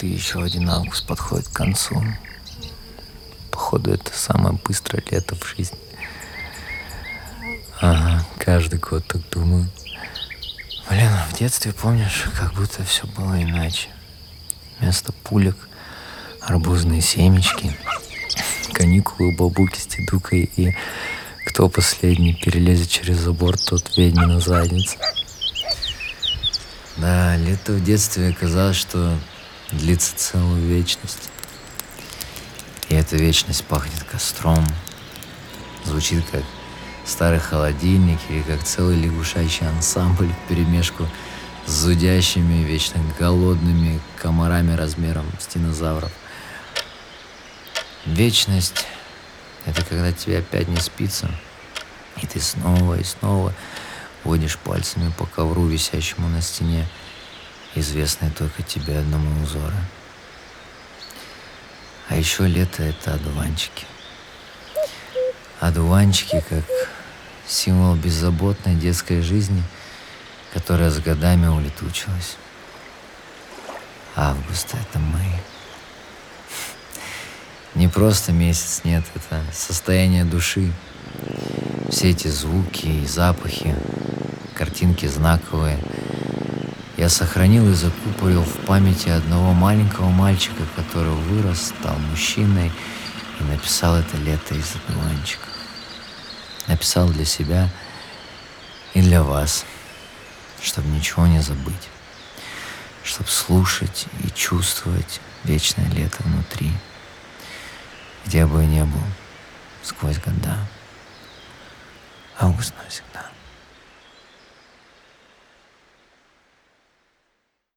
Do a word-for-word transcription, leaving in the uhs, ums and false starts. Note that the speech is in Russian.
и еще один август подходит к концу. Походу, это самое быстрое лето в жизни. Ага, каждый год так думаю. Блин, в детстве, помнишь, как будто все было иначе. Вместо пулек арбузные семечки, каникулы у бабуки с дедукой, и кто последний перелезет через забор, тот ведьми на заднице. Да, лето в детстве оказалось, что длится целую вечность. И эта вечность пахнет костром, звучит как старый холодильник или как целый лягушачий ансамбль вперемешку с зудящими, вечно голодными комарами размером с динозавров. Вечность — это когда тебе опять не спится, и ты снова и снова водишь пальцами по ковру, висящему на стене, известные только тебе одному узоры. А еще лето — это одуванчики. Одуванчики как символ беззаботной детской жизни, которая с годами улетучилась. Август — это мы. Не просто месяц, нет, это состояние души. Все эти звуки и запахи, картинки знаковые. Я сохранил и закупорил в памяти одного маленького мальчика, который вырос, стал мужчиной и написал это лето из одуванчиков. Написал для себя и для вас, чтобы ничего не забыть, чтобы слушать и чувствовать вечное лето внутри, где бы я ни был, сквозь года. Август навсегда.